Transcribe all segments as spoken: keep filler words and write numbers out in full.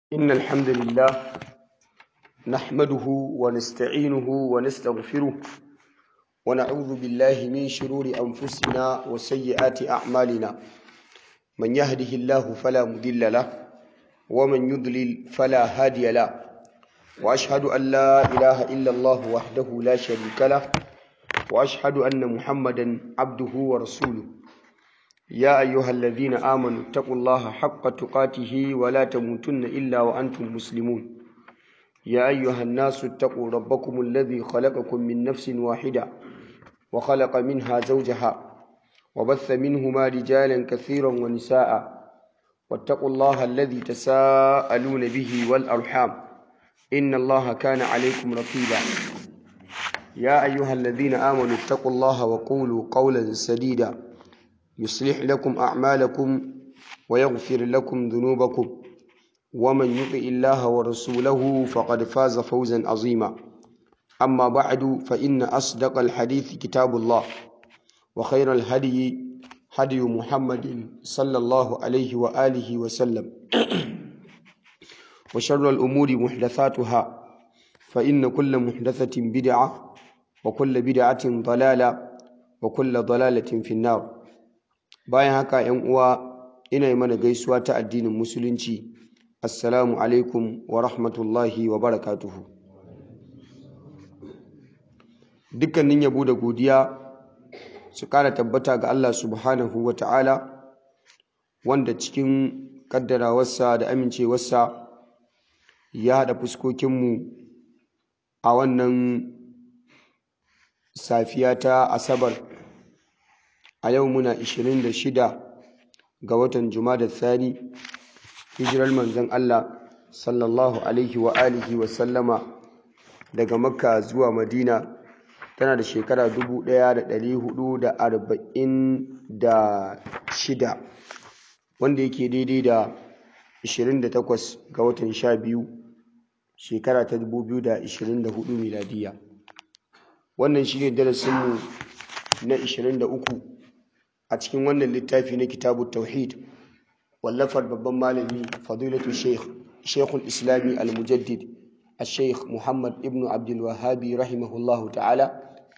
إن الحمد لله نحمده ونستعينه ونستغفره ونعوذ بالله من شرور أنفسنا وسيئات أعمالنا من يهده الله فلا مضل له ومن يضلل فلا هادي له وأشهد أن لا إله إلا الله وحده لا شريك له وأشهد أن محمدا عبده ورسوله يا أيها الذين آمنوا اتقوا الله حق تقاته ولا تموتن إلا وأنتم مسلمون يا أيها الناس اتقوا ربكم الذي خلقكم من نفس واحدة وخلق منها زوجها وبث منهما رجالا كثيرا ونساء واتقوا الله الذي تساءلون به والأرحام إن الله كان عليكم رقيبا يا أيها الذين آمنوا اتقوا الله وقولوا قولا سديدا يصلح لكم أعمالكم ويغفر لكم ذنوبكم ومن يطع الله ورسوله فقد فاز فوزا عظيما أما بعد فإن أصدق الحديث كتاب الله وخير الهدي هدي محمد صلى الله عليه وآله وسلم وشر الأمور محدثاتها فإن كل محدثة بدعة وكل بدعة ضلالة وكل ضلالة في النار. Bayan haka ‘yan uwa ina yi mana gaisuwa ta addinin musulunci, assalamu alaikum wa rahmatullahi wa barakatuhu. Dukkanin yabo da godiya su ƙara tabbata ga Allah subhanahu wa ta'ala, wanda cikin ƙaddarawarsa da amincewarsa ya haɗa fuskokinmu a wannan safiya ta Asabar. A yau muna ishirin da shida ga watan Jumada Thani, hijirar manzon Allah sallallahu alaihi wa alihi wa sallama daga Makka zuwa Madina tana da shekara dubu ɗaya da ɗari hudu da arba'in da shida, wanda yake daidai da ishirin da takwas ga watan sha biyu shekara ta dubu biyu da ishirin da hudu miladiya. Wannan shine darasinmu na ishirin da uku a cikin wannan littafi na Kitabut Tauhid, wallafar babban malami fadilatu Sheikh Sheikhul Islami Al-Mujaddid Al-Sheikh Muhammad ibn Abdul Wahhab rahimahullahu ta'ala,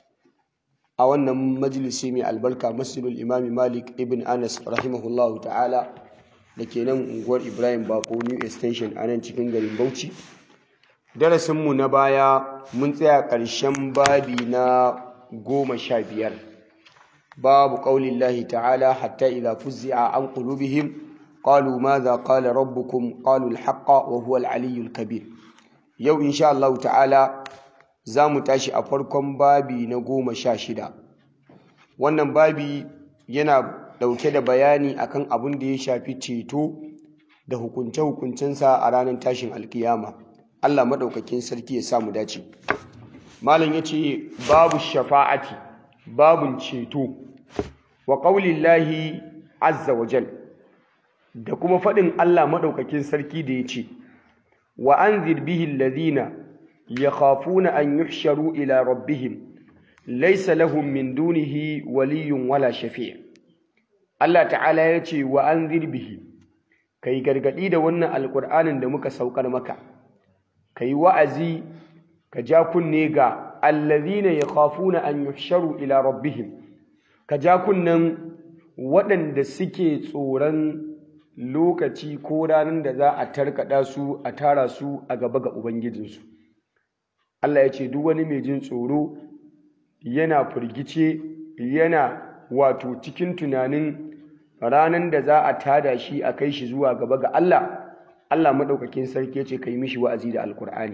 a wannan majalisi mai albarka Masjidul Imam Malik ibn Anas rahimahullahu ta'ala da ke nan unguwar Ibrahim Bako New Extension a nan cikin garin Bauchi. Darasinmu na baya mun tsaya ƙarshen babi na goma sha biyar. باب قول الله تعالى حتى إذا فزع عن قلوبهم قالوا ماذا قال ربكم قالوا الحق وهو العلي الكبير. يو إن شاء الله تعالى زامو تاشي أفركم بابي نقوم شاشدا. wannan babi yana dauke da bayani akan abin da ya shafi ceto da hukunce-hukuncensa a ranar tashin alkiyama. Allah madaukakin sarki ya samu dace. Malam yace babu shafa'ati, babun ceto, wa qaulillahi azza wa jal, da kuma faɗin Allah maɗaukakin sarki da ya ce, wa anzir bihi alladhina yakhafuna an yuhsharu ila rabbihim laysa lahum min dunihi waliyyun wala shafi'. Allah ta'ala ya ce wa anzir bihi, kai gargadi da wannan alqur'anin da muka saukar maka, kai wa'azi ka ja kunne ga alladhina yakhafuna an yuhsharu ila rabbihim, ka ja kunnen waɗanda suke tsoron lokaci ko ranar da za a tarkada su a tara su a gaba ga ubangijinsu. Allah ya ce duk wani mai jin tsoro yana firgice, yana wato cikin tunanin ranar da za a tada shi a kai shi zuwa gaba ga Allah. Allah madaukakin sarki ya ce kai mishi wa'azi da alkur'ani.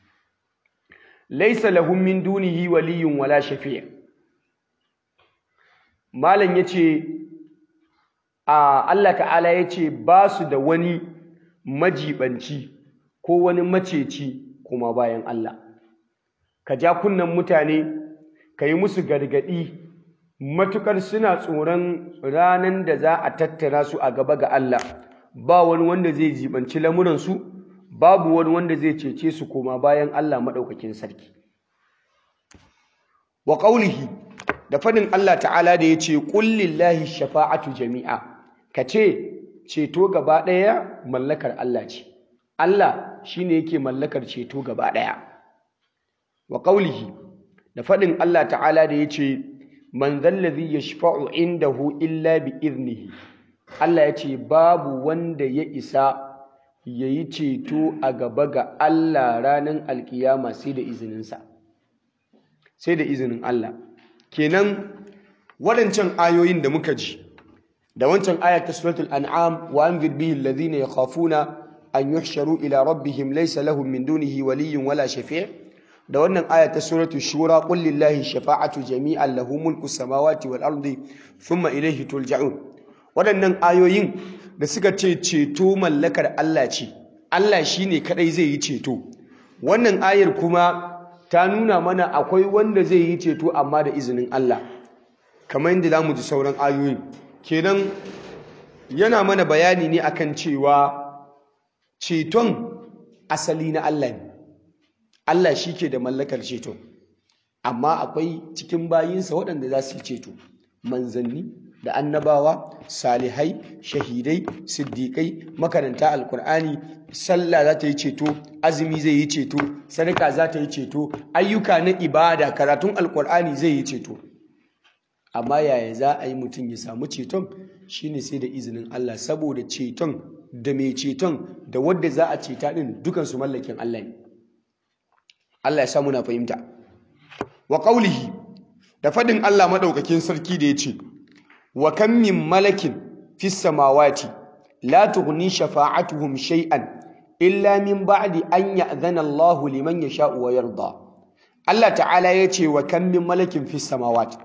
Laysa lahum min dunihi waliyyun wala shafi'. Malam yace a Allah ta'ala yace ba su da wani majibanci ko wani maceci kuma bayan Allah. Ka ja kunnan mutane, ka yi musu gargadi matukar suna tsoron ranan da za a tattara su a gaba ga Allah. Ba wani wanda zai jibanci lamuransu, babu wani wanda zai cece su koma bayan Allah madaukakin sarki. Wa qaulihi, da fadin Allah ta'ala da yace qul lillahi shafa'atu jami'a, kace ceto gaba daya mallakar Allah ce. Allah shine yake mallakar ceto gaba daya wa qawlihi da fadin Allah ta'ala da yace man zallazi yashfa'u indahu illa bi iznihi Allah yace babu wanda ya isa yayi ceto a gaba ga Allah ranar alkiyama sai da izininsa sai da izinin Allah kenan waɗancan ayoyin da muka ji da wancan ayat ta suratul an'am wa anzir bihi alladhina yakhafuna an yuhsharu ila rabbihim laysa lahum min dunihi waliyyun wala shafi' da wannan ayat ta suratul shura qul lillahi shafa'atu jami'an lahu mulku samawati wal ardi thumma ilayhi turja'un waɗannan ayoyin da suka ce ceto mallakar Allah ce Allah shine kadai zai yi ceto wannan ayar kuma ta nuna mana akwai wanda zai yi ceto amma da izinin Allah kamar yadda zamu ji sauran ayoyin kenan yana mana bayani ne akan cewa ceton asali na Allah ne Allah shi ke da mallakar ceto amma akwai cikin bayinsa waɗanda za su yi ceto manzanni da annabawa salihai shahidai siddiƙai makaranta alkur'ani sallah za ta yi ceto azumi zai yi ceto sadaka za ta yi ceto ayyuka na ibada karatun alkur'ani zai yi ceto amma yaya za a yi mutum ya samu ceton shine sai da izinin Allah saboda ceton da mai ceton da wadda za a ceta din dukansu mallakin Allah ne Allah ya samu na fahimta wa qaulihi da fadin Allah madaukakin sarki da yace wa kam min malakin fis samawati la tughni shafa'atuhum shay'an illa min ba'di an ya'zana Allah liman yasha'u wa yarda Allah ta'ala yace wa kam min malakin fis samawati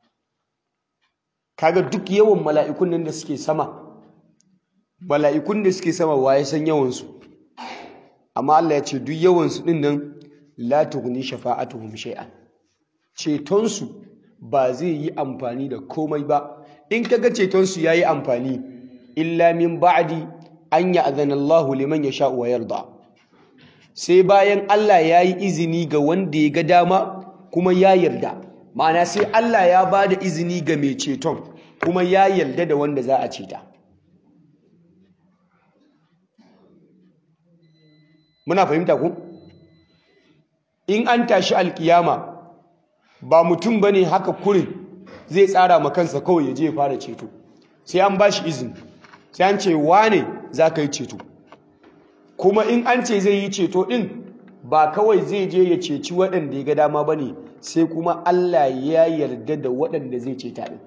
kaga duk yawan mala'ikun nan da suke sama mala'ikun da suke sama waye san yawan su amma Allah ya ce duk yawan su din nan la tughni shafa'atuhum shay'an ceton su ba zai yi amfani da komai ba in kaga ceton su yayi amfani illa min ba'di an ya'zana Allah liman yasha'u wa yarda sai bayan Allah yayi izini ga wanda ya ga dama kuma ya yarda ma'ana sai Allah ya bada izini ga mai ceton kuma ya yarda da wanda za a ceta muna fahimta ku in an tashi alkiyama ba mutum bane haka kurin zai tsara ma kansa kawai ya je ya fara ceto sai an bashi izini sai an ce wane za ka yi ceto kuma in an ce zai yi ceto din ba kawai zai je ya ceci waɗanda ya ga dama bane sai kuma Allah ya yarda da waɗanda zai ceta din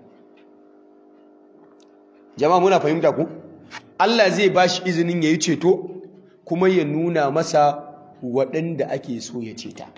jama'a muna fahimta ku Allah zai bashi izinin ya yi ceto kuma ya nuna masa waɗanda ake so ya ceta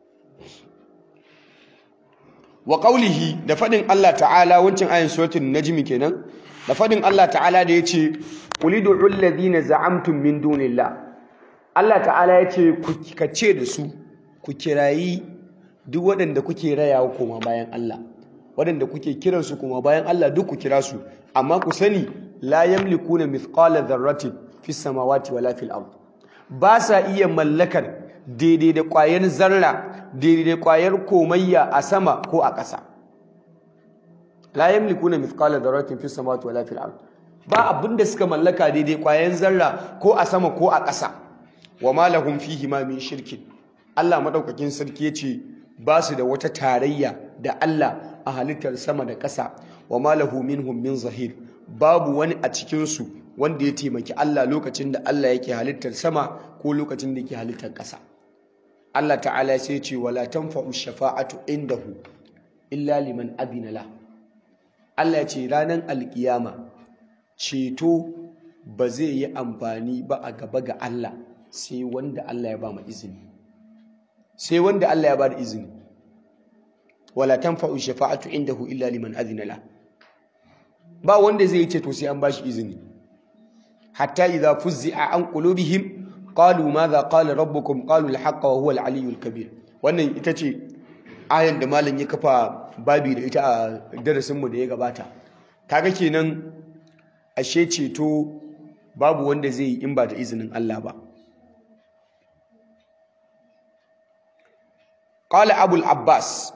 wa qawlihi da fadin Allah ta'ala wancan ayin suratul najm kenan da fadin Allah ta'ala da yace qulidu alladhina za'amtum min dunillah Allah ta'ala yace ku kace da su ku kirayi duk waɗanda kuke rayawa kuma bayan Allah waɗanda kuke kiransu kuma bayan Allah duk ku kira su amma ku sani la yamlikuna mithqala dharratin fis samawati wala fil ard ba sa iya mallakar daidai da ƙwayar zarra daidai da ƙwayar komayya a sama ko a ƙasa la yamlikuna mithqala dharratin fis samawati wala fil ard ba abinda suka mallaka daidai ƙwayar zarra ko a sama ko a ƙasa wa ma lahum fihi ma min shirkin Allah madaukakin sarki yace ba su da wata tarayya da Allah a halittar sama da ƙasa wa ma lahu minhum min zahir babu wani a cikin su wanda ya taimaki Allah lokacin da Allah yake halittar sama ko lokacin da yake halittar ƙasa Allah ta'ala sai ce wala tanfa'u shafa'atu indahu illa liman adina la Allah ce ranar alkiyama ceto ba zai yi amfani ba a gaba ga Allah sai wanda Allah ya ba mu izini sai wanda Allah ya ba da izini wala tanfa'u shafa'atu indahu illa liman adina la ba wanda zai yi ceto sai an bashi izini hatta idza fuzzi'a an qulubihim qalu madha qala rabbukum qalu al-haqqa wa huwa al-aliyyul kabir wannan ita ce ayan da malam ya kafa babi da ita a darasin mu da ya gabata kaga kenan ashe ceto babu wanda zai yi in ba da izinin Allah ba qala abul abbas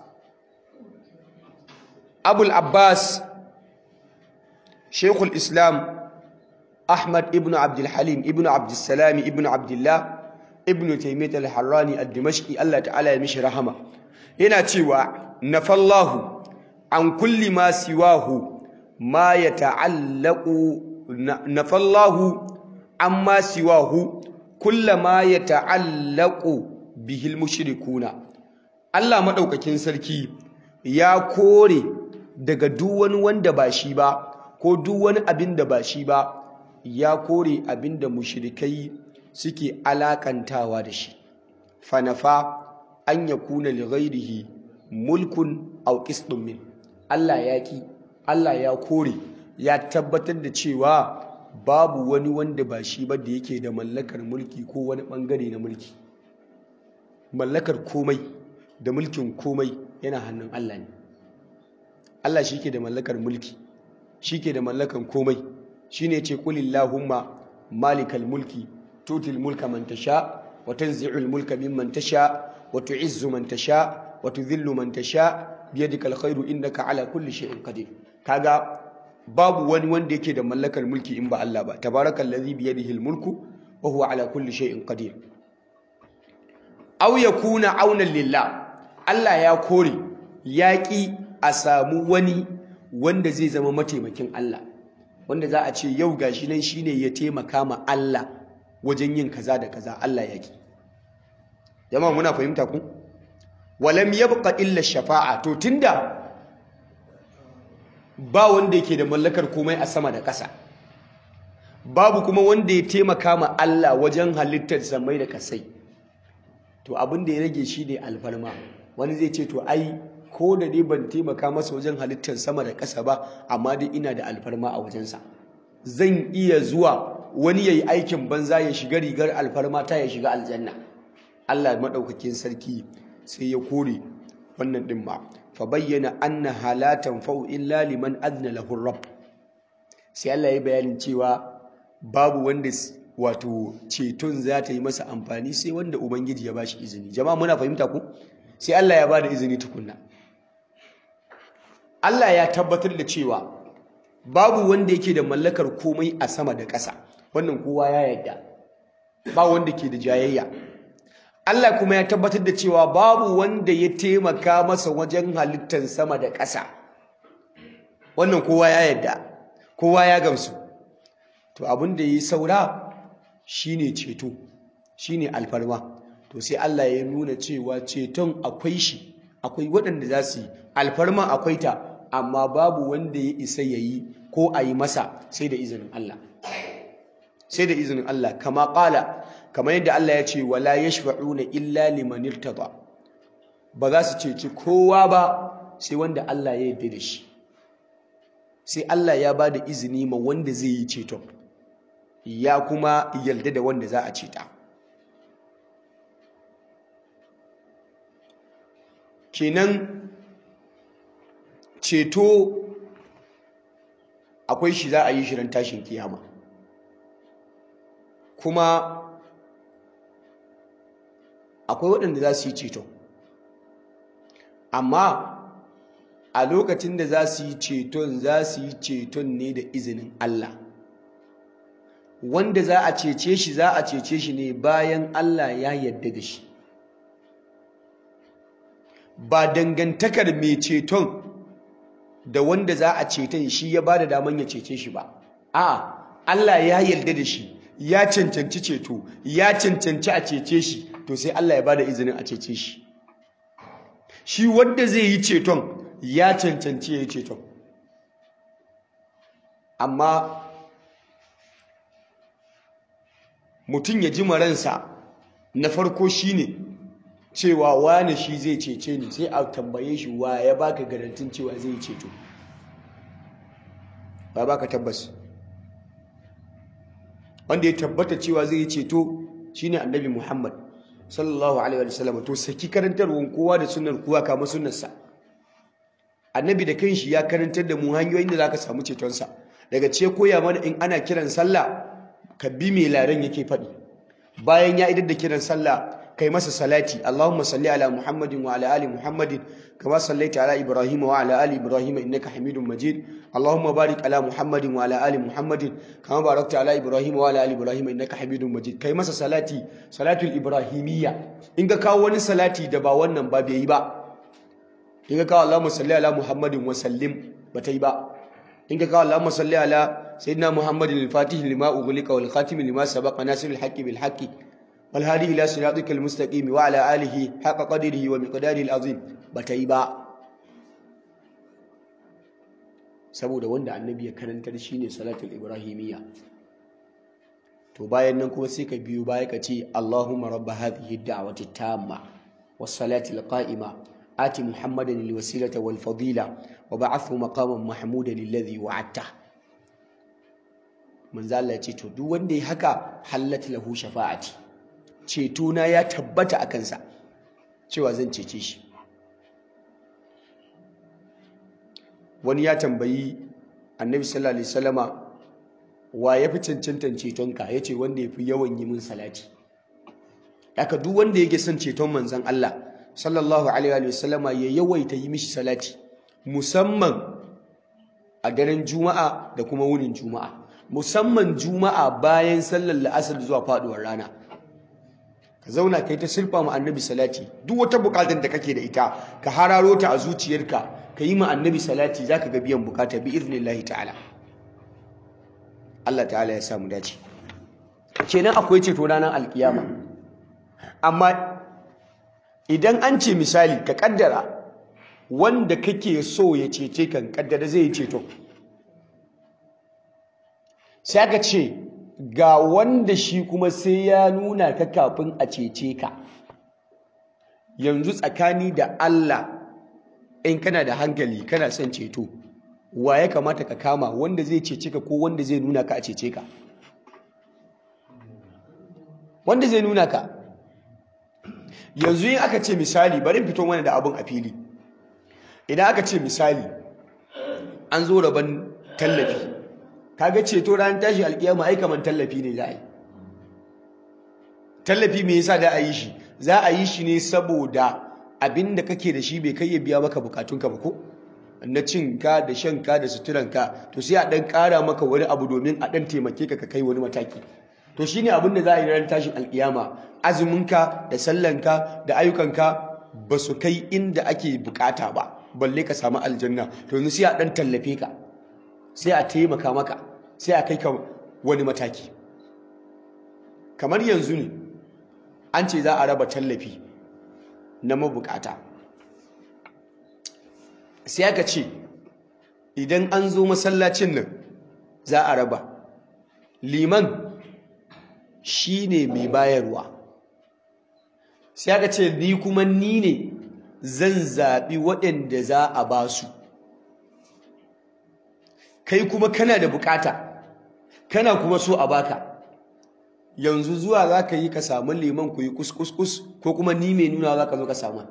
abul abbas shaykhul islam Ahmad ibn Abdul Halim ibn Abdul Salam ibn Abdullah ibn Taymiyyah al-Harrani ad-Dimashqi Allah ta'ala ya mishi rahama yana cewa nafallahu an kulli ma siwahu ma yata'allaqu nafallahu amma siwahu kullama yata'allaqu bihil mushrikuna Allah madaukakin sarki ya kore daga duk wani wanda ba shi ba ko duk wani abin da ba shi ba ya kore abin da mushrikai suke alakantawa da shi fanafa an yakuna li ghairihi mulkun aw qisdun min Allah ya ki Allah ya kore ya tabbatar da cewa babu wani wanda ba shi ba da yake da mallakar mulki ko wani bangare na mulki mallakar komai da mulkin komai yana hannun Allah ne Allah shi ke da mallakar mulki shi ke da mallakan komai shi ne ce kulillahumma malikal mulki tutil mulka man tasha wa tanzi'ul mulka mimman tasha wa tu'izzu man tasha wa tudhillu man tasha biyadikal khairu innaka ala kulli shay'in qadir kaga babu wani wanda yake da mallakar mulki in ba Allah ba tabarakallazi biyadihi mulku wa huwa ala kulli shay'in qadir aw yakuna aunan lillah Allah ya kore yaƙi a samu wani wanda zai zama mataimakin Allah wanda za a ce yau gashi nan shine ya taimaka ma Allah wajen yin kaza da kaza Allah yaki jama'a muna fahimta ku walam yabqa illa shafa'a to tunda ba wanda yake da mallakar komai a sama da ƙasa babu kuma wanda ya taimaka ma Allah wajen halittar samai da kasai to abin da ya rage shi ne alfarma wani zai ce to ai ko da dai ban taimaka masa wajen halittar sama da ƙasa ba amma dai ina da alfarma a wajensa zan iya zuwa wani yayi aikin banza ya shiga rigar alfarma ta ya shiga aljanna Allah madaukakin sarki sai ya kore wannan din ma fa bayyana anna halatan fa'u illa liman adna lahu rabb sai Allah ya bayanin cewa babu wanda wato ceton za ta yi masa amfani sai wanda ubangiji ya bashi izini jama'a muna fahimta ku sai Allah ya bada izini tukunna Allah ya tabbatar da cewa babu wanda yake da mallakar komai a sama da ƙasa wannan kowa ya yarda ba wanda ke da jayayya Allah kuma ya tabbatar da cewa babu wanda ya taimaka masa wajen halittar sama da ƙasa wannan kowa ya yarda kowa ya gamsu to abin da yi saura shine ceto shine alfarma to sai Allah ya nuna cewa ceton akwai shi akwai waɗanda za su yi alfarma akwai ta amma babu wanda ya isa yayi ko a yi masa sai da izinin Allah sai da izinin Allah kama ƙala kamar yadda Allah ya ce wala yashfa'una illa liman irtada ba za su ceci kowa ba sai wanda Allah ya yarda da shi sai Allah ya ba da izini ma wanda zai yi ceton ya kuma yarda da wanda za a ceta kenan ceto akwai shi za a yi shirin tashin kiyama kuma akwai waɗanda za su yi ceto amma a lokacin da za su yi ceton za su yi ceton ne da izinin Allah wanda za a cece shi za a cece shi ne bayan Allah ya yarda da shi ba dangantakar mai ceton da wanda za a ceton shi ya ba da daman ya cece shi ba a Allah ya yarda da shi ya cancanci ceto ya cancanci a cece shi to sai Allah ya ba da izinin a cece shi shi wanda zai yi ceton ya cancanci ya yi ceton amma mutum ya ji maransa na farko shine cewa wane shi zai cece ni sai a tambaye shi wa ya baka garantin cewa zai ceto ba baka tabbas wanda ya tabbata cewa zai ceto shine annabi Muhammad sallallahu alaihi wasallam to saki karantarwar kowa da sunnar kowa kama sunnarsa annabi da kanshi ya karantar da mu hanyoyin da zaka samu cetonsa daga ce koya mana in ana kiran sallah ka bi mai laran yake faɗi bayan ya idar da kiran sallah kai masa salati Allahumma salli ala Muhammadin wa ala ali Muhammadin kama sallaita ala Ibrahim wa ala ali Ibrahim innaka Hamidum Majid Allahumma barik ala Muhammadin wa ala ali Muhammadin kama barakta ala Ibrahim wa ala ali Ibrahim innaka Hamidum Majid kai masa salati salatul ibrahimiyya in ka kawo wani salati da ba wannan ba bai yi ba in ka kawo Allahumma salli ala Muhammadin wa sallim ba ta yi ba in ka kawo Allahumma salli ala sayyidina Muhammadin al-fatih lima ughliqa wal khatim lima sabaqa nasiril haqqi bil haqqi wal hadi ila siratikal mustaqim wa ala alihi haqqa qadrihi wa miqdarihi al-azim bata yi ba saboda wanda annabi ya karantar shine salatul ibrahimiyya to bayan nan kuma sai ka biyo baya ka ce Allahumma rabb hadhihi ad-da'wati at-tamma was salati al-qa'ima ati Muhammadan al-wasilata wal fadila wa ba'athu maqaman mahmudan alladhi wa'adta manzo Allah ya ce to duk wanda ya haka hallat lahu shafa'ati ceto na ya tabbata a kansa cewa zan cece shi wani ya tambayi annabi sallallahu alaihi wasallama wa ya fi cancantan cetonka ya ce wanda ya fi yawan yi min salati haka duk wanda yake son ceton manzon Allah sallallahu alaihi wasallama ya yawaita yi mishi salati musamman a daren juma'a da kuma wunin juma'a musamman juma'a bayan sallar la'asar zuwa faduwar rana ka zauna kai ta sirfa ma annabi salati duk wata bukatar da kake da ita ka hararo ta a zuciyarka ka yi ma annabi salati zaka ga biyan bukata bi iznillahi ta'ala Allah ta'ala ya samu dace kenan akwai ceto ranar alkiyama amma idan an ce misali ka kaddara wanda kake so ya cece kan kaddara zai yi ceto sai aka ce ga wanda shi kuma sai ya nuna ka kafin a cece ka yanzu tsakani da Allah in kana da hankali kana son ceto wa ya kamata ka kama wanda zai cece ka ko wanda zai nuna ka a cece ka wanda zai nuna ka yanzu yin aka ce misali bari fito wani da abin a fili idan aka ce misali an zo rabon tallafi kaga ceto ran tashi alkiyama ai kaman tallafi ne za a yi tallafi me yasa da a yi shi za a yi shi ne saboda abinda kake da shi bai kai ya biya maka bukatunka ba ko na cinka da shanka da suturanka to sai a dan kara maka wani abu domin a dan taimake ka ka kai wani mataki to shine abin da za a yi ran tashin alkiyama azuminka da sallanka da ayyukanka ba su kai inda ake bukata ba balle ka samu aljanna to yanzu sai a dan tallafe ka sai a taimaka maka sai a kai ka wani mataki kamar yanzu ne an ce za a raba tallafi na mabukata sai aka ce idan an zo masallacin nan za a raba liman shi ne mai bayarwa sai aka ce ni kuma ni ne zan zaɓi waɗanda za a ba su kai kuma kana da bukata kana kuma so a baka yanzu zuwa za ka yi ka samu liman ku yi kuskus ko kuma ni mai nuna za ka zo ka samu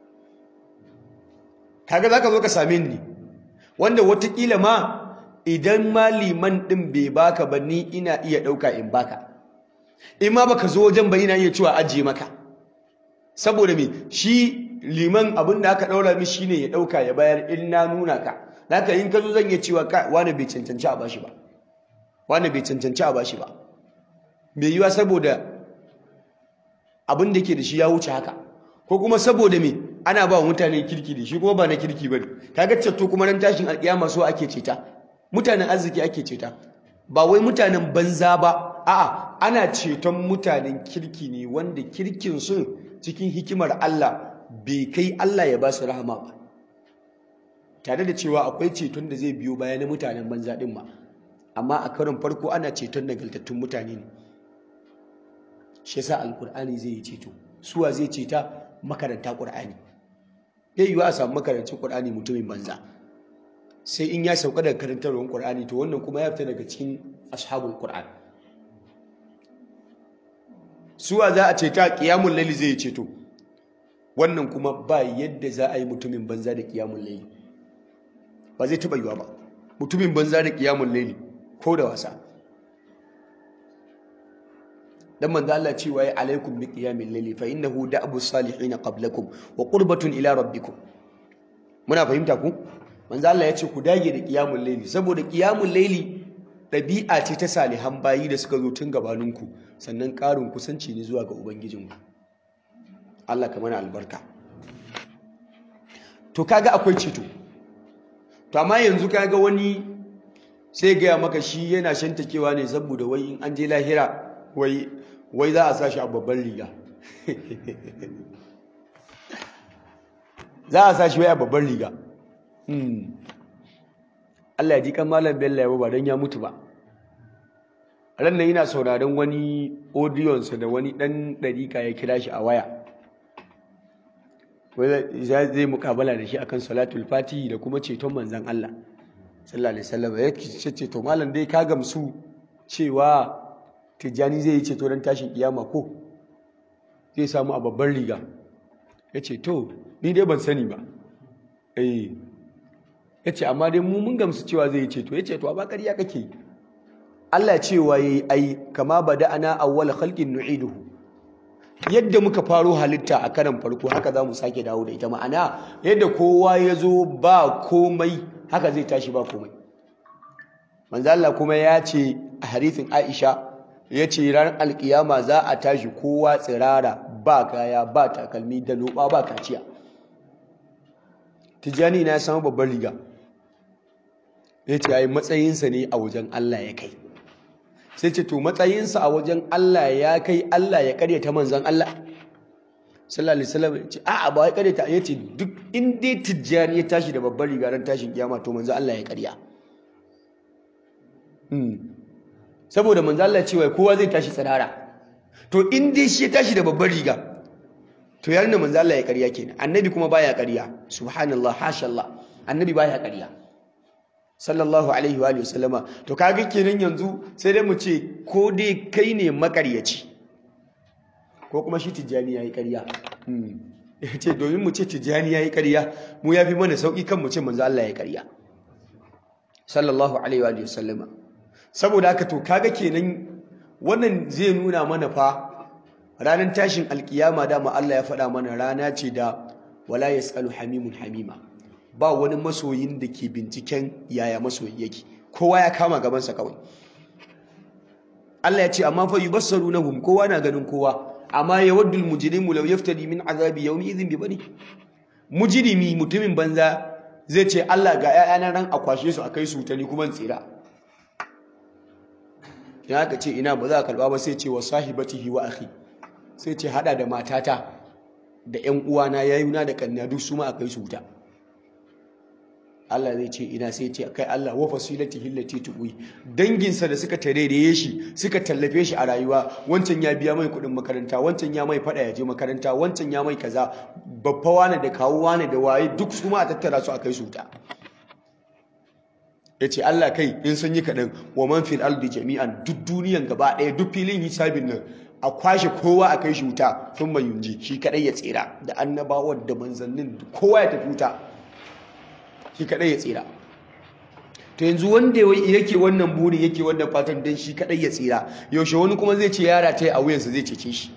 kaga za ka zo ka same ni wanda watakila ma idan ma liman ɗin bai baka ba ni ina iya ɗauka in baka in ma baka zo wajen ba ina iya cewa ajiye maka saboda me shi liman abin da aka ɗaura mi shine ya ɗauka ya bayar in na nuna ka haka in ka zo zan iya cewa wani bai cancanci a bashi ba wani bai cancanci a bashi ba bai yiwa saboda abin da ke da shi ya wuce haka ko kuma saboda me ana ba mutane kirki da shi kuma ba na kirki ba kaga ceto kuma ran tashin alkiyama so ake ceta mutanen arziki ake ceta ba wai mutanen banza ba a'a ana ceton mutanen kirki ne wanda kirkin su cikin hikimar Allah bai kai Allah ya ba su rahama ba tare da cewa akwai ceton da zai biyo baya na mutanen banza din ma amma a karon farko ana ceton nagartattun mutane ne shi yasa alkur'ani zai yi ceto suwa zai ceta makaranta qur'ani bai yiwa a samu makarancin qur'ani mutumin banza sai in ya sauka daga karantarwar qur'ani to wannan kuma ya fita daga cikin ashabul qur'an suwa za a ceta qiyamul layli zai yi ceto wannan kuma ba yadda za a yi mutumin banza da qiyamul layli ba zai taba yiwa ba mutumin banza da qiyamul layli ko da wasa dan manzo Allah cewa ya alaikum bi qiyamil layli fa innahu da'bu salihin qablakum wa qurbatun ila rabbikum. Muna fahimta ku? Manzo Allah ya ce ku dage da qiyamul layli saboda qiyamul layli dabi'a ce ta salihan bayi da suka zo tun gabaninku, sannan karin kusanci ne zuwa ga ubangijinku. Allah ka mana albarka. To kaga akwai ceto. To amma yanzu kaga wani sai gaya maka shi yana shantakewa ne saboda wai in an je lahira wai wai za a sa shi a babban riga. Za a sa shi wai a babban riga. Hmm. Allah ya ji kan Malam Bello ya ba dan ya mutu ba. Ran nan ina sauraron wani audiyon sa da wani dan dariƙa ya kira shi a waya. Wai zai mukabala da shi akan salatul fatihi da kuma ceton manzon Allah sallallahu alaihi wasallam. Ya ce to malam dai ka gamsu cewa Tijjani zai yi ceto don tashin kiyama ko zai samu a babban riga? Ya ce to ni dai ban sani ba. Eh ya ce amma dai mu mun gamsu cewa zai yi ceto. Ya ce to ba ƙarya kake. Allah cewa yayi ai kama bada'ana awwal khalqin nu'iduhu, yadda muka faro halitta a karan farko haka za mu sake dawo da ita. Ma'ana yadda kowa ya zo ba komai haka zai tashi ba komai. Manzo Allah kuma ya ce a hadithin Aisha, ya ce ran alkiyama za a tashi kowa tsirara, ba kaya ba takalmi da loba ba kaciya. Tijjani na ya samu babban riga. Ya ce ai matsayinsa ne a wajen Allah ya kai. Sai ce to matsayinsa a wajen Allah ya kai Allah ya karyata manzon Allah sallallahu alaihi wasallam. Ya ce a'a ba ya karyata. Ya ce duk in dai Tijjani ya tashi da babban riga ran tashin kiyama to manzon Allah ya karya. Hmm. Saboda manzo Allah cewa kowa zai tashi tsirara. To in dai shi ya tashi da babbar riga to yarin da manzo Allah ya ƙarya kenan. Annabi kuma baya ƙarya. Subhanallah, hashallah. Annabi baya ƙarya. Sallallahu alaihi wa sallama. To kaga kenan yanzu sai dai mu ce ko dai kai ne makaryaci ko kuma shi Tijjani yayi ƙarya. Hmm. Yace domin mu ce Tijjani yayi ƙarya mu yafi mana sauki kan mu ce manzo Allah ya ƙarya. Sallallahu alaihi wa sallama. Saboda haka to kaga kenan wannan zai nuna mana fa ranar tashin alkiyama dama Allah ya faɗa mana rana ce da wala yasalu hamimun hamima, ba wani masoyin da ke binciken yaya masoyi yake, kowa ya kama gabansa kawai. Allah ya ce amma fa yubassarunahum, kowa na ganin kowa, amma yawaddul mujrimu law yaftadi min azabi yawmi idhin bi bani. Mujrimi mutumin banza zai ce Allah ga 'ya'yana ran a kwashe su a kai su ta ni kuma tsira. Ya ka ce ina ba za a karba ba, sai ce wa sahibatihi wa akhi, sai ce hada da matata da ƴan uwana yayuna da kanna duk su ma a kai su wuta. Allah zai ce ina, sai ce kai Allah wa fasilatihi allati tuwi, danginsa da suka tarere shi suka tallafe shi a rayuwa, wancan ya biya mai kuɗin makaranta, wancan ya mai fada ya je makaranta, wancan ya mai kaza, babba wani da kawo wani da waye duk su ma a tattara su a kai su wuta. Ya ce Allah kai in sun yi kaɗan wa man fil ardi jami'an, duk duniyan gaba ɗaya duk filin hisabin nan a kwashe kowa a kai shi wuta, sun mai yunji shi kaɗai ya tsira, da annabawan da manzannin kowa ya tafi wuta, shi kaɗai ya tsira. To yanzu wanda yake wannan burin yake wannan fatan don shi kaɗai ya tsira, yaushe wani kuma zai ce yara ta yi a wuyansa zai cece shi?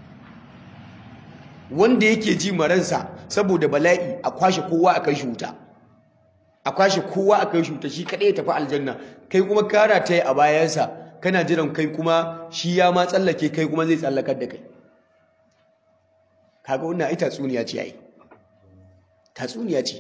Wanda yake ji maransa saboda bala'i a kwashe kowa a kai shi wuta, a kwashe kowa a kai shi wuta, shi kaɗai ya tafi aljanna, kai kuma kara ta yi a bayansa kana jiran kai kuma shi ya ma tsallake, kai kuma zai tsallakar da kai. Kaga wannan ai tatsuniya ce ai, tatsuniya ce.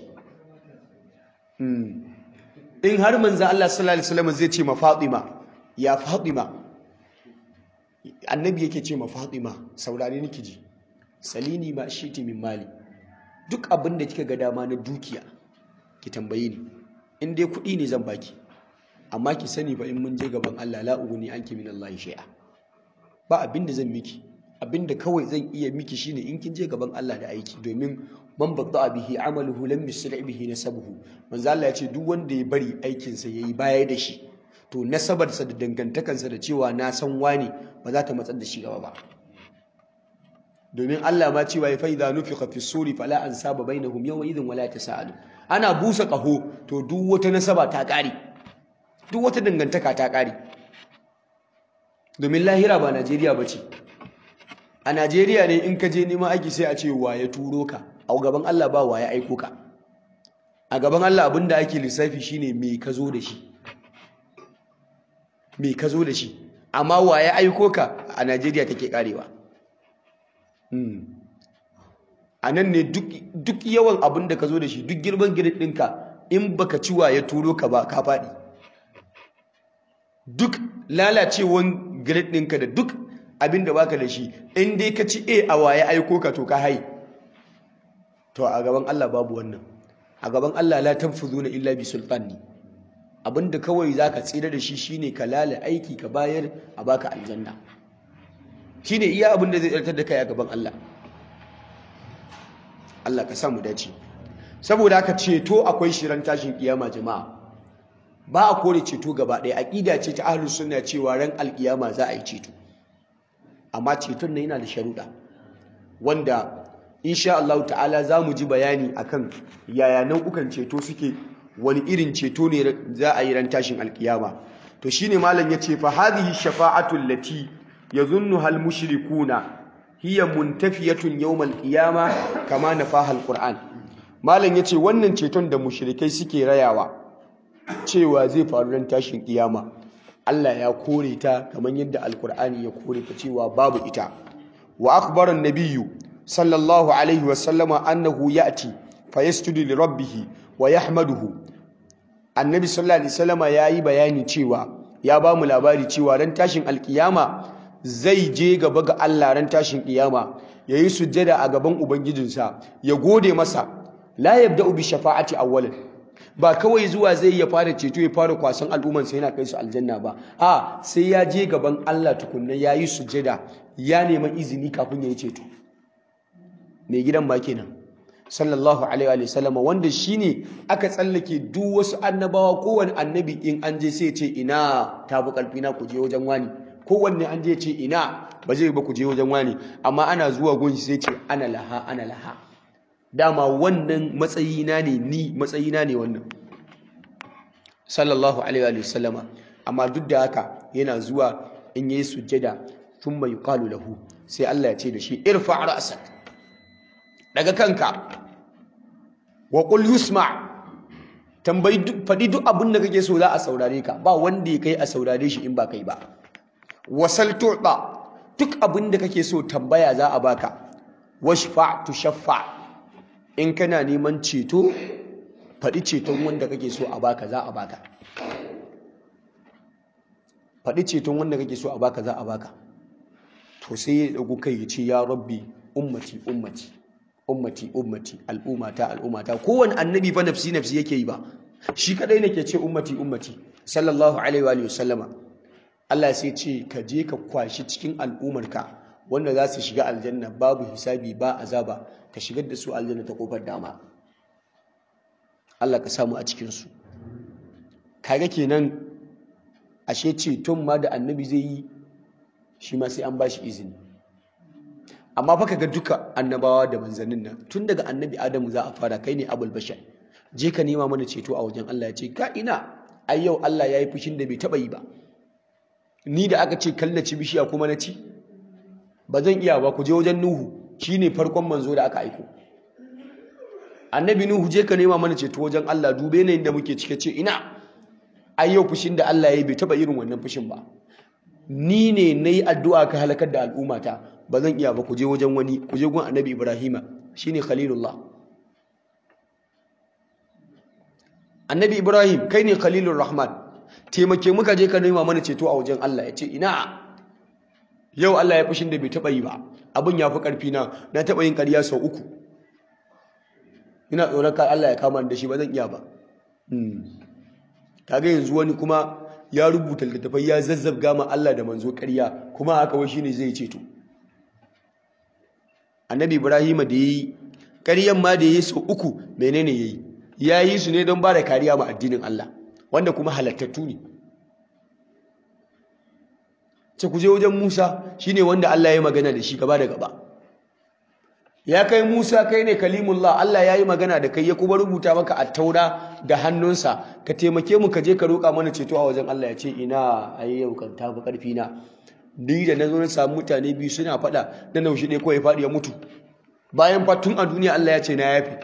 In har manzo Allah sallallahu alaihi wasallam zai ce ma Fatima, ya Fatima, annabi yake ce ma Fatima, saurare niki ji, salini ma shiti min mali, duk abin da kika ga dama na dukiya ki tambaye ni, in dai kuɗi ne zan baki, amma ki sani fa in mun je gaban Allah la uguni anki min Allah shay'a, ba abin da zan miki, abin da kawai zan iya miki shine in kin je gaban Allah da aiki, domin man batta bihi amaluhu lam yusri bihi nasabuhu. Manzo Allah ya ce duk wanda ya bari aikin sa yayi baya da shi, to nasabarsa da dangantakansa da cewa na san wani ba za ta matsar da shi gaba ba. Domin Allah ma cewa ya fa idza nufiqa fi suri fala ansaba bainahum yawma idhin wala tasaalu. Ana busa kaho to duk wata nasaba ta kare, duk wata dangantaka ta kare. domin lahira ba Najeriya ba ce. A Najeriya ne in ka je neman aiki sai a ce wa ya turo ka, a gaban Allah ba wa ya aiko ka. A gaban Allah abinda ake lissafi shine me ka zo da shi, me ka zo da shi, amma wa ya aiko ka a Najeriya take karewa. A nan ne duk yawan abin da ka zo da shi, duk girman gidan ɗinka, in baka ci wa ya turo ka ba ka faɗi. Duk lalacewan gidan ɗinka da duk abin da baka da shi, in dai ka ci a a wa ya aiko ka to ka hai. To a gaban Allah babu wannan. A gaban Allah la tanfuzuna illa bi sultan ne. Abinda kawai zaka tsira da shi shine ka lala aiki ka bayar a baka aljanna. Shine iya abin da zai tsartar da kai a gaban Allah. Allah ka samu dace. Saboda haka ceto akwai shirin tashin kiyama jama'a. Ba a kore ceto gaba ɗaya. Aqida ce ta ahlus sunna cewa ran alkiyama za a yi ceto. Amma ceton nan yana da sharuɗa wanda insha Allah ta'ala za mu ji bayani akan yaya nau'ukan ceto suke, wani irin ceto ne za a yi ran tashin alkiyama. To shine malam yace fa hadhihi shafa'atu allati yadhunnuha al-mushrikuna hiya muntafiyatun yawm al-qiyama kama nafaha al-Qur'an. Malam yace wannan ceton da mushrikai suke rayawa cewa zai faru ran tashin kiyama, Allah ya kore ta kamar yadda al-Qur'ani ya kore ta cewa babu ita. Wa akhbara an-nabiyyu sallallahu alaihi wa sallama annahu ya'ti fayasjudu li rabbih wa yahmaduhu. Annabi sallallahu alaihi wasallama yayi bayani cewa ya ba mu labari cewa ran tashin alkiyama zai je gaba ga Allah ran tashin kiyama yayi sujjada a gaban ubangijinsa ya gode masa. La yabda'u bi shafa'ati awwalan, ba kawai zuwa zai ya fara ceto ya fara kwasan al'umman sai yana kai su aljanna ba, a sai ya je gaban Allah tukunna yayi sujjada ya nemi izini kafin yayi ceto. Mai gidan ba kenan sallallahu alaihi wa sallama, wanda shine aka tsallake duk wasu annabawa. Kowanne annabi in an je sai ce ina tafi karfi na ku je wajen wani, kowanne an je ce ina ba zai ba ku je wajen wani, amma ana zuwa gunshi sai ce ana laha ana laha, dama wannan matsayina ne, ni matsayina ne wannan sallallahu alaihi wa sallama. Amma duk da haka yana zuwa in yayi sujjada thumma yuqalu lahu, sai Allah ya ce da shi irfa' ra'sak, daga kanka, wa qul yusma, tambayi fadi duk abin da kake so za a saurare ka, ba wanda ya kai a saurare shi in ba kai ba. Wasal tu'ta, duk abin da kake so tambaya za a baka. Washfa' tushaffa, in kana neman ceto fadi ceton wanda kake so a baka za a baka. Fadi ceton wanda kake so a baka za a baka. To sai ya dago kai ya ce ya rabbi ummati ummati ummati ummati al'ummata al'ummata. Kowanne annabi fa nafsi nafsi yake yi ba, shi kadai ne ke ce ummati ummati sallallahu alaihi wa sallama. Allah sai ce ka je ka kwashi cikin al'ummarka wanda za su shiga aljanna babu hisabi ba azaba, ka shigar da su aljanna ta kofar dama. Allah ka samu a cikin su. Kaga kenan ashe ceton ma da annabi zai yi shi ma sai an bashi izini. Amma fa kaga duka annabawa da manzannin nan tun daga annabi Adamu za a fara, kai ne abul bashar, je ka nema mana ceto a wajen Allah. Ya ce ka ina, ai yau Allah ya yi fushin da bai taba yi ba, ni da aka ce kallaci bishiya kuma na ci, ba zan iya ba. Ku je wajen Nuhu, shine farkon manzo da aka aiko. Annabi Nuhu, je ka nema mana ceto wajen Allah, dube ne inda muke cike. Ce ina, ai yau fushin da Allah ya yi bai taba irin wannan fushin ba, ni ne nayi addu'a ka halakar da al'ummata, ba zan iya ba. Ku je wajen wani, ku je gun annabi Ibrahima, shine Khalilullah. Annabi Ibrahim, kai ne Khalilur Rahman, taimake muka je ka nema mana ceto a wajen Allah. Ya ce ina, yau Allah ya fushin da bai taba yi ba, abin ya fi karfi na na taba yin ƙarya sau uku, ina tsoron kar Allah ya kama da shi, ba zan iya ba. Kaga yanzu wani kuma ya rubuta littattafai ya zazzabga ma Allah da manzo ƙarya, kuma haka wai shine zai ceto. Annabi Ibrahim da yayi ƙaryan ma da yayi sau uku, menene yayi? Yayi su ne don ba da kariya ma addinin Allah, wanda kuma halattattu ne. Ce ku je wajen Musa, shine wanda Allah ya magana da shi gaba da gaba. Ya kai Musa, kai ne kalimullah, Allah ya yi magana da kai, ya kuma rubuta maka at-taura da hannunsa, ka taimake mu ka je ka roƙa mana ceto a wajen Allah. Ya ce ina, ai yau kan tafi ƙarfi na, ni da na zo na samu mutane biyu suna faɗa na naushi ɗaya kawai faɗi ya mutu bayan fatun a duniya Allah ya ce na yafi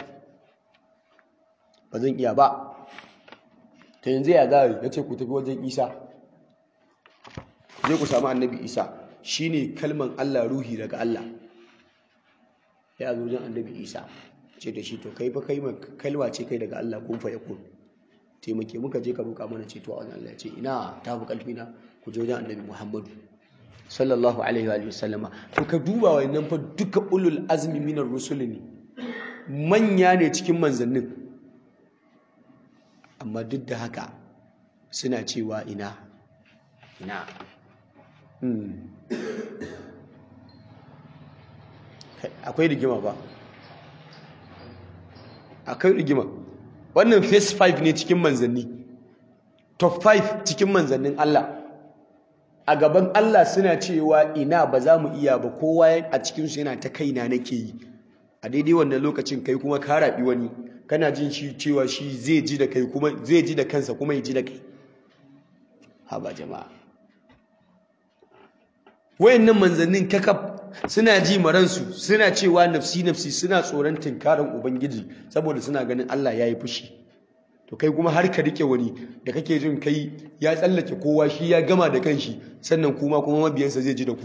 ba zan iya ba ta yanzu ya zai ya ce ku tafi wajen Isa je ku samu annabi Isa shine kalman Allah ruhi daga Allah ya zo wajen annabi Isa ce da shi to kai fa kai kalma ce kai daga Allah kun fa yakun taimake muka je ka roƙa mana ceto a wajen Allah ya ce ina ta fi ƙarfi na ku je wajen annabi Muhammadu sallallahu alaihi wa sallama to ka duba wannan fa duka ulul azmi minar rusul ne manya ne cikin manzannin amma duk da haka suna cewa ina ina hmm. akwai rigima ba akwai rigima wannan phase five ne cikin manzanni top five cikin manzannin Allah a gaban Allah suna cewa ina ba za mu iya ba kowa a cikinsu yana ta kaina nake yi a daidai wannan lokacin kai kuma ka raɓi wani kana jin shi cewa shi zai ji da kai kuma zai ji da kansa kuma ya ji da kai haba jama'a wayannan manzannin kakaf suna ji maransu suna cewa nafsi nafsi suna tsoron tinkarin ubangiji saboda suna ganin Allah ya yi fushi to kai kuma har ka rike wani da kake jin kai ya tsallake kowa shi ya gama da kanshi sannan kuma kuma mabiyansa zai ji da ku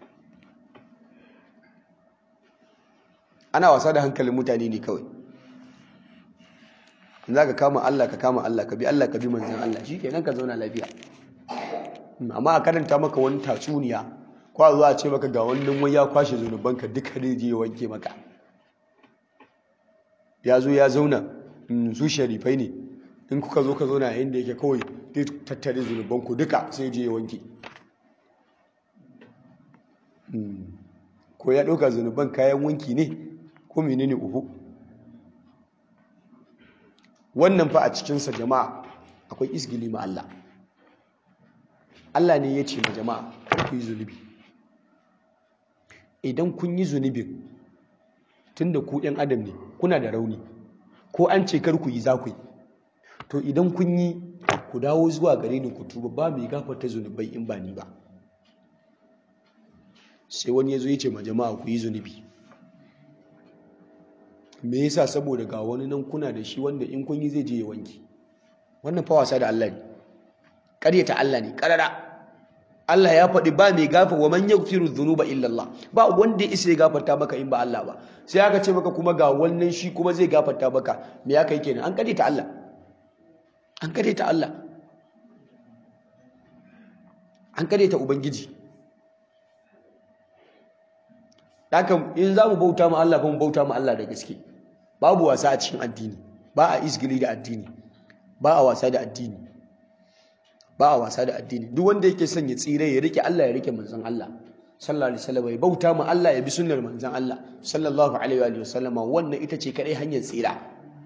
ana wasa da hankalin mutane ne kawai za ka kama Allah ka kama Allah ka bi Allah ka bi manzan Allah shi kenan ka zauna lafiya amma a karanta maka wani tatsuniya ko a zuwa ce maka ga wannan wai ya kwashe zunubanka duka zai je ya wanke maka ya zo ya zauna su sharifai ne in kuka zo ka zauna yayin da yake kawai zai tattare zunubanku duka sai je ya wanke ko ya ɗauka zunuban kayan wanki ne ko menene uhu wannan fa a cikinsa jama'a akwai isgili ma Allah Allah ne ya ce ma jama'a ku yi zunubi idan kun yi zunubin tunda ku ɗan adam ne kuna da rauni ko an ce kar ku yi za ku yi to idan kun yi ku dawo zuwa gare ni ku tuba ba mai gafarta zunubai in ba ni ba sai wani ya zo ya ce ma jama'a ku yi zunubi me yasa saboda ga wani nan kuna da shi wanda in kun yi zai je ya wanki wannan fa wasa da Allah ne ƙaryata Allah ne ƙarara Allah ya faɗi ba mai gafa wa man yaghfiru dhunuba illa Allah ba wanda ya isa ya gafarta maka in ba Allah ba sai aka ce maka kuma ga wannan shi kuma zai gafarta maka me ya kai kenan an ƙaryata Allah an ƙaryata Allah an ƙaryata ubangiji haka in za mu bauta ma Allah fa mu bauta ma Allah da gaske babu wasa a cikin addini ba a isgili da addini ba a wasa da addini ba a wasa da addini duk wanda yake son ya tsire ya rike Allah ya rike manzon Allah sallallahu alaihi wasallam ya bauta ma Allah ya bi sunnar manzon Allah sallallahu alaihi wa sallama wannan ita ce kadai hanyar tsira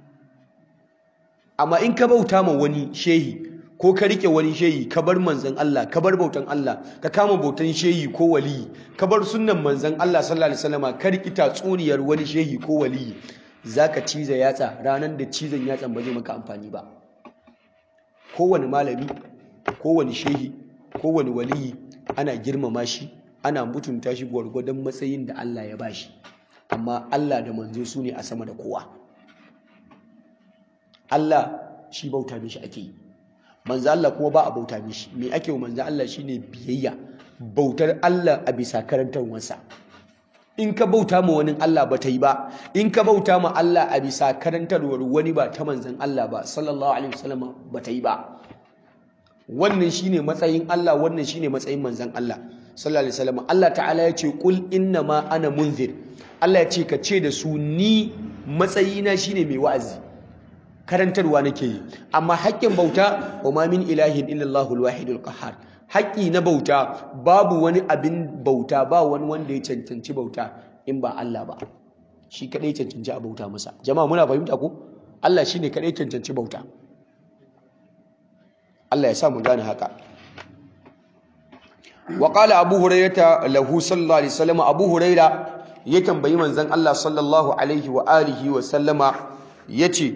amma in ka bauta ma wani shehi ko ka rike wani shehi ka bar manzon Allah ka bar bautan Allah ka kama bautan shehi ko wali ka bar sunnan manzon Allah sallallahu alaihi wasallama ka riki tatsuniyar wani shehi ko wali zaka ciza yatsa ranan da cizon yatsan ba zai maka amfani ba kowane malami kowane shehi kowane wali ana girmama shi ana mutunta shi gwargwadon matsayin da Allah ya bashi amma Allah da manzo su ne a sama da kowa Allah shi bauta mishi ake yi manzo Allah kuma ba a bauta mishi me ake wa manzo Allah shine biyayya bautar Allah a bisa karantarwarsa in ka bauta ma wani Allah ba ta yi ba in ka bauta ma Allah a bisa karantarwar wani ba ta manzon Allah ba sallallahu alaihi wasallam ba ta yi ba wannan shine matsayin Allah wannan shine matsayin manzon Allah sallallahu alaihi wasallam Allah ta'ala ya ce qul inna ma ana munzir Allah ya ce ka ce da su ni matsayina shine mai wa'azi karantarwa nake yi amma haƙƙin bauta wa ma min ilahin illallahu alwahidul qahhar haƙƙi na bauta babu wani abin bauta ba wani wanda ya cancanci bauta in ba Allah ba shi kadai cancanci a bauta masa jama'a muna fahimta ko Allah shine kadai cancanci bauta Allah ya sa mu gane haka wa qala abu hurairah lahu sallallahu alaihi wasallam abu hurairah ya tambayi manzon Allah sallallahu alaihi wa alihi wa sallama yace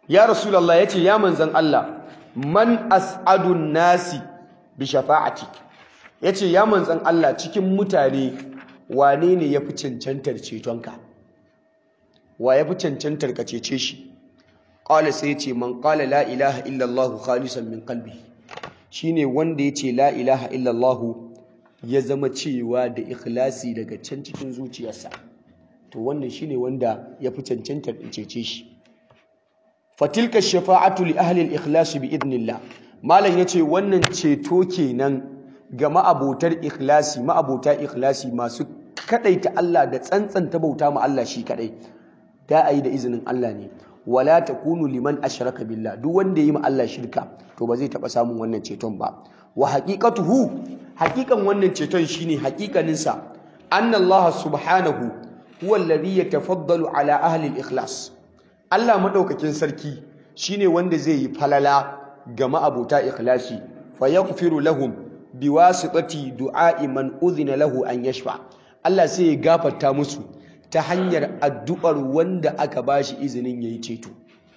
ya rasulullah yace ya manzon Allah man as'adun nasi bi shafa'atik yace ya manzon Allah cikin mutane wane ne yafi cancantar cetonka wa yafi cancantar ka cece shi qala sai yace man qala la ilaha illa Allah khalisan min qalbi shine wanda yace la ilaha illa Allah ya zama cewa da ikhlasi daga can cikin zuciyarsa to wannan shine wanda yafi cancantar in cece shi fatilka shafa'atu li ahli al-ikhlas bi idnillah malam yace wannan ceto kenan ga ma'abotar ikhlasi ma'abota ikhlasi masu kadaita Allah da tsantsanta bauta ma Allah shi kadai da ayi da izinin Allah ne wala takunu liman ashraka billah duk wanda yi ma Allah shirka to ba zai taba samun wannan ceton ba wa haqiqatuhu haqiqan wannan ceton shine haqiqanin sa anna Allah subhanahu huwa alladhi yatafaddalu ala ahli al-ikhlas Allah madaukakin sarki shine wanda zai yi falala ga ma'abota ikhlasi fa yaghfiru lahum biwasitati du'a'i man udhina lahu an yashfa Allah sai ya gafarta musu ta hanyar addu'ar wanda aka bashi izinin yayi ceto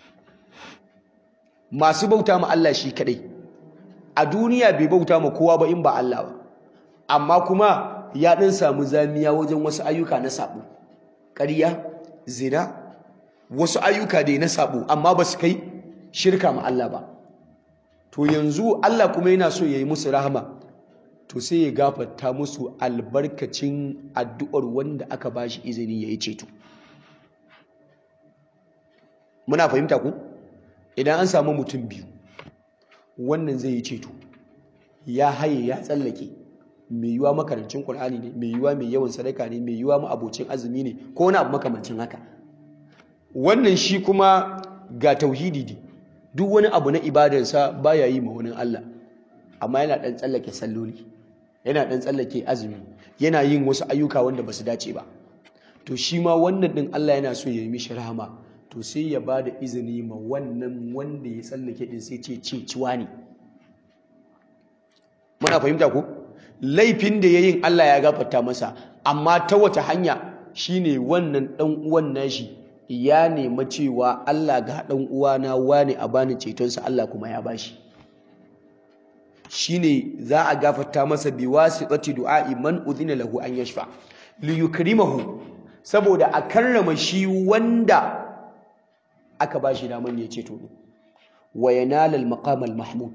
masu bauta ma Allah shi kadai a duniya bai bauta ma kowa ba in ba Allah ba amma kuma ya dan samu zamiya wajen wasu ayyuka na sabo ƙarya zina wasu ayyuka dai na sabo amma ba su kai shirka ma Allah ba to yanzu Allah kuma yana so yayi musu rahama to sai ya gafarta musu albarkacin addu'ar wanda aka bashi izini yayi ceto muna fahimta ku idan an samu mutum biyu wannan zai yi ceto ya haye ya tsallake mai yiwa makarancin Qur'ani ne mai yiwa mai yawan sadaka ne mai yiwa ma abocin azumi ne ko wani abu makamancin haka wannan shi kuma ga tauhidi ne duk wani abu na ibadarsa baya yi ma wani Allah amma yana dan tsallake salloli yana dan tsallake azumi yana yin wasu ayyuka wanda basu dace ba to shi ma wannan din Allah yana so ya yi mishi rahama to sai ya bada izini ma wannan wanda ya tsallake din sai ce ce ciwa ne muna fahimta ko laifin da yayin Allah ya gafarta masa amma ta wata hanya shine wannan dan uwan nashi ya nema cewa Allah ga dan uwana wane a bani cetonsa Allah kuma ya bashi shine za a gafarta masa biwasitati du'a'i man udhina lahu an yashfa li yukrimahu saboda a karrama shi wanda aka bashi daman ya ceto wa yanala al-maqam al-mahmud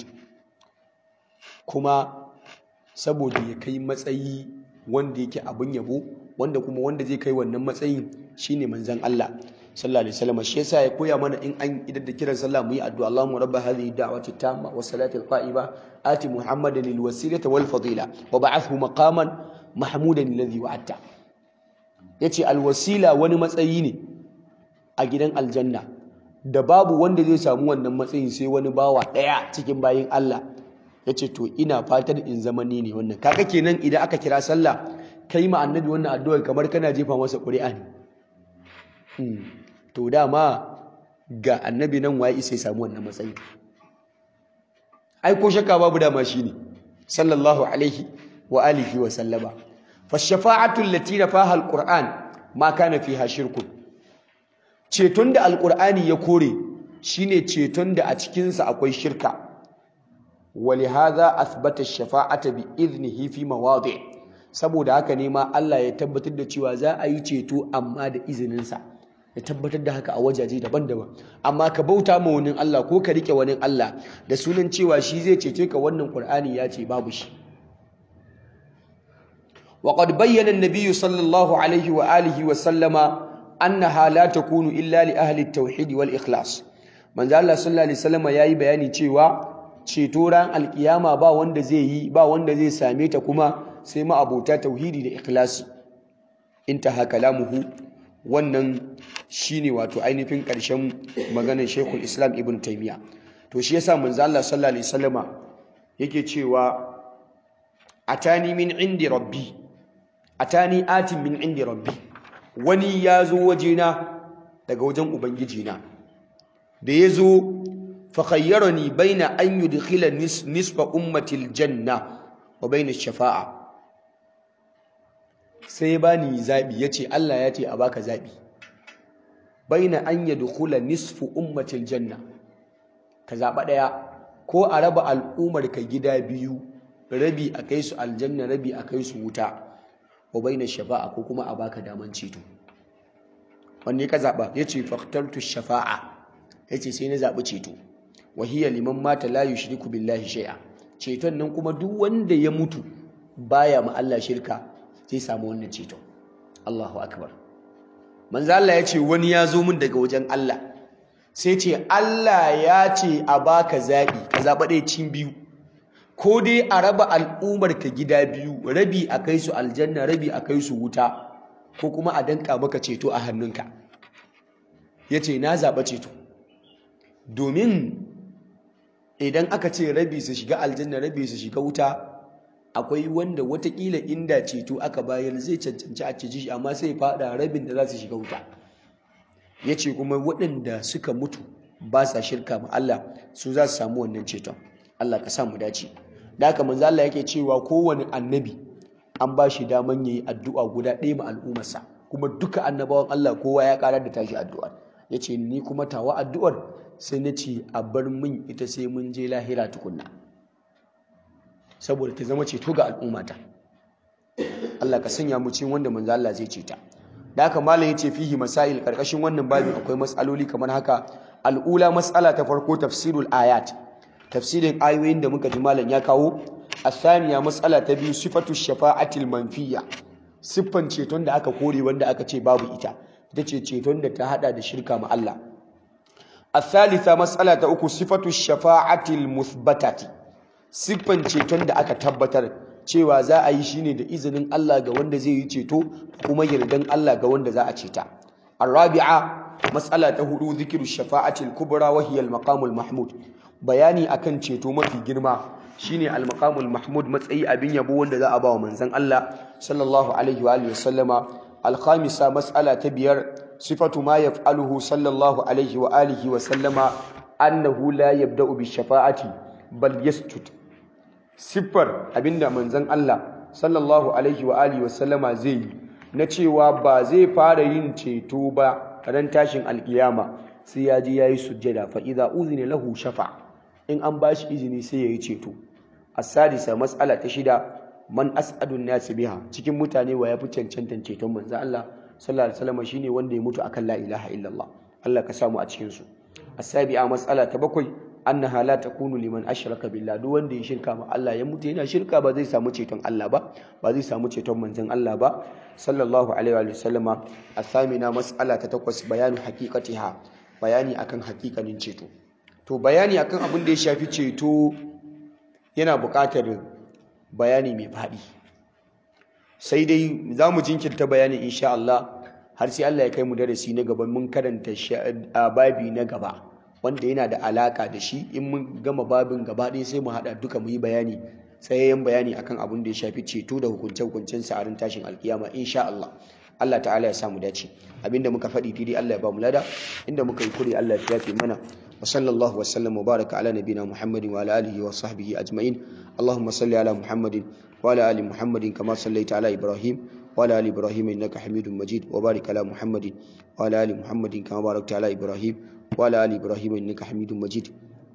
kuma saboda ya kai matsayi wanda yake abin yabo wanda kuma wanda zai kai wannan matsayin shine manzon Allah sallallahu alaihi wasallam shi yasa ya koya mana in an idan da kiran sallah mu yi addu'a Allahumma rabb hadhihi da'wati tamma was salati al-qa'iba ati muhammadan lil wasilati wal fadila wa ba'athhu maqaman mahmudan alladhi wa'adta yace al wasila wani matsayi ne a gidan aljanna da babu wanda zai samu wannan matsayin sai wani bawa daya cikin bayin Allah yace to ina fatar in zama ni ne wannan kaga kenan idan aka kira sallah kai ma annabi wannan addu'a kamar kana jefa masa ƙuri'a ne to dama ga annabi nan waye sai samu wannan matsayi ai ko shakka babu dama shine sallallahu alaihi wa alihi wa sallama fa shafa'atu allati nafaha alquran ma kana fiha shirku ceton da alqurani ya kore shine ceton da a cikin sa akwai shirka ولهذا أثبت الشفاعة بإذنه في مواضع saboda haka ne ma Allah ya tabbatar da cewa za a yi ceto amma da izininsa ya tabbatar da haka a wajaje daban-daban amma ka bauta ma wani Allah ko ka rike wani Allah da sunan cewa shi zai cece ka wannan Qur'ani ya ce babu shi wa qad bayyana an-nabiy sallallahu alaihi wa alihi wa sallama annaha la takunu illa li ahli at-tauhid wal ikhlas manzo Allah sallallahu alaihi wasallama yayi bayani cewa ceto ran alkiyama ba wanda zai yi ba wanda zai same ta kuma sai ma abota tauhidi da ikhlasi intaha kalamuhu wannan shine wato ainihin ƙarshen maganar Sheikhul Islam Ibn Taymiyyah to shi yasa manzo Allah sallallahu alaihi wasallama yake cewa atani min indi rabbi atani atin min indi rabbi wani yazo wajena daga wajen ubangiji na da yazo فخيرني بين أن يدخل نصف أمة الجنة وبين الشفاعة sai bani zabi yace Allah yace a baka zabi baina an yadkhula nisfu ummatil janna ka zaba daya ko a raba al'ummar ka gida biyu rabi a kai su aljanna rabi a kai su wuta wa baina shafa'a ko kuma a baka daman ceto wanne ka zaba yace faqtaltu shafa'a yace sai na zabi ceto wa hiya liman mata la yushriku billahi shay'a ceton nan kuma duk wanda ya mutu baya ma Allah shirka zai samu wannan ceton Allahu akbar manzo Allah yace wani ya zo min daga wajen Allah sai ce Allah ya ce a baka zabi ka zaba dai cin biyu ko dai a raba al'ummar ka gida biyu rabi a kai su aljanna rabi a kai su wuta ko kuma a danka maka ceto a hannunka yace na zaba ceto domin idan aka ce rabi su shiga aljanna rabi su shiga wuta akwai wanda watakila inda ceto aka bayar zai cancanci a ceci shi amma sai fada rabin da za su shiga wuta yace kuma waɗanda suka mutu ba sa shirka ma Allah su za su samu wannan ceton Allah ka sa mu dace da haka manzo Allah yake cewa kowane annabi an ba shi daman yayi addu'a guda ɗaya ma al'ummarsa kuma duka annabawan Allah kowa ya karar da tashi addu'a yace ni kuma tawa addu'ar sai na ce a bar min ita sai mun je lahira tukunna saboda ta zama ceto ga al'ummata Allah ka sanya mu cikin wanda manzo Allah zai ceta da haka malam yace fihi masail karkashin wannan babin akwai matsaloli kamar haka al'ula mas'ala ta farko tafsirul ayat tafsirin ayoyin da muka ji malam ya kawo asaniya mas'ala ta biyu sifatu shafa'atil manfiya siffan ceton da aka kore wanda aka ce babu ita ita ce ceton da ta hada da shirka ma Allah الثالثة مسألة أكو صفة الشفاعة المثبتة siffan ceton da aka tabbatar cewa za a yi shine da izinin Allah ga wanda zai yi ceto kuma yardan Allah ga wanda za a ceta الرابعة مسألة hudu ذكر الشفاعة الكبرى وهي المقام المحمود bayani akan ceto mafi girma shine al-maqam al-mahmud matsayi abin yabo wanda za a ba wa manzon Allah sallallahu alaihi wa alihi wasallama al-khamisa mas'ala ta biyar صفة ما يفعله صلى الله عليه وآله وسلم أنه لا يبدأ بالشفاعة بل يسجد صفر أبدا منزن الله صلى الله عليه وآله وسلم زي نتشيوا با زي فارين تيتوبا ran tashin alkiyama sai ya ji yayi sujjada fa idza uzina lahu shafa in an bashi izini sai yayi ceto as-sadisa mas'ala ta shida man as'adun nas biha cikin mutane wa yafi cancantan ceton manzon Allah sallallahu alaihi wasallam shine wanda ya mutu akan la ilaha illallah Allah ka samu a cikin su as-sabi'a mas'ala ta bakwai annaha la takunu liman ashraka billah duk wanda ya shirka ma Allah ya mutu yana shirka ba zai samu ceton Allah ba ba zai samu ceton manzon Allah ba sallallahu alaihi wa sallama as-samina mas'ala ta takwas bayanu haqiqatiha bayani akan haqiqanin ceto to bayani akan abin da ya shafi ceto yana buƙatar bayani mai faɗi sai dai za mu jinkirta bayani insha Allah har sai Allah ya kai mu darasi na gaba mun karanta babi na gaba wanda yana da alaka da shi in mun gama babin gaba ɗaya sai mu haɗa duka mu yi bayani tsayayyen bayani akan abin da ya shafi ceto da hukunce-hukuncen sa'arin tashin alkiyama insha Allah Allah ta'ala ya samu dace abinda muka faɗi dai Allah ya ba mu lada inda muka yi kure Allah ya yafe mana wa sallallahu wa sallam wa baraka ala nabina Muhammadin wa ala alihi wa sahbihi ajma'in Allahumma salli ala Muhammadin wa ala ali Muhammadin kama sallaita ala Ibrahim wa ala ali Ibrahim innaka Hamidum Majid wa barik ala Muhammadin wa ala ali Muhammadin kama barakta ala Ibrahim wa ala ali Ibrahim innaka Hamidum Majid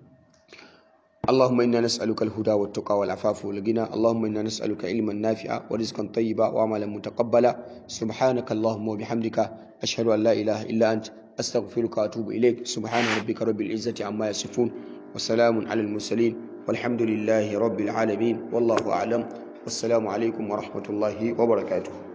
اللهم إنا نسألك الهدى والتقى والعفاف والغنى اللهم إنا نسألك علما نافعا ورزقا طيبا وعملا متقبلا سبحانك اللهم وبحمدك أشهد أن لا إله إلا أنت أستغفرك وأتوب إليك سبحان ربك رب العزة عما يصفون وسلام على المرسلين والحمد لله رب العالمين والله أعلم والسلام عليكم ورحمة الله وبركاته